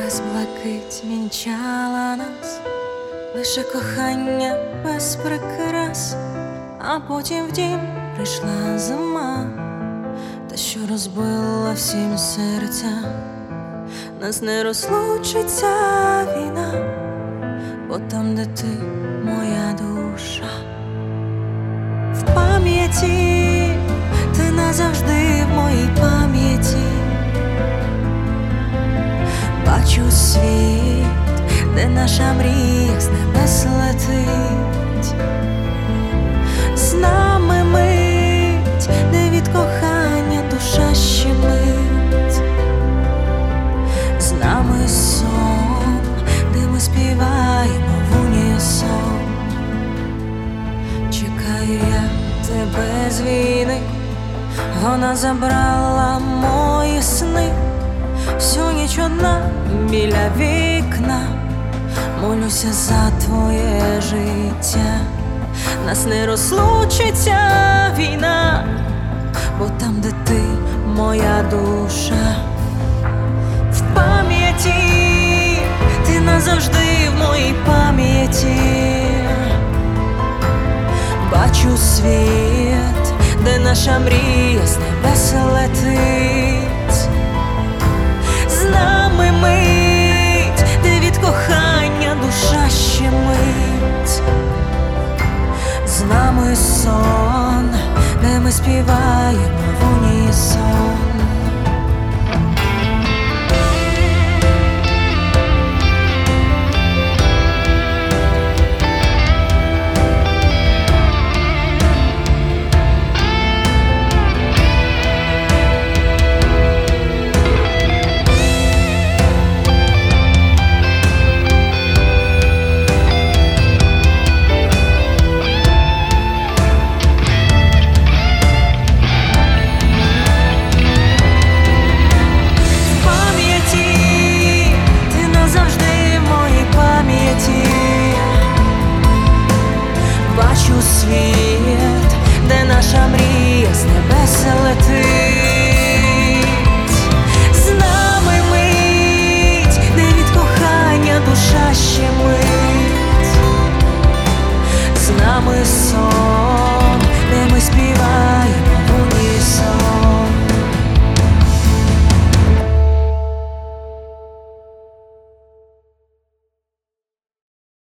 Небес блакить мінчала нас, лише кохання без прикрас, а потім в дім прийшла зима, та що розбила всім серця. Нас не розлучиться війна, бо там, де ти, моя душа. В пам'яті ти назавжди в моїй пам'яті. Бачу світ, де наша мрія з небес летить. З нами мить, де від кохання душа щемить. З нами сон, де ми співаємо в унісон. Чекаю я тебе з війни, вона забрала мої сни. Всю ніч одна біля вікна, молюся за твоє життя. Нас не розлучиться війна, бо там, де ти, моя душа. В пам'яті ти назавжди в моїй пам'яті. Бачу світ, де наша мрія з небес летить. З нами мить, де від кохання душа щемить. З нами сон, де ми співаємо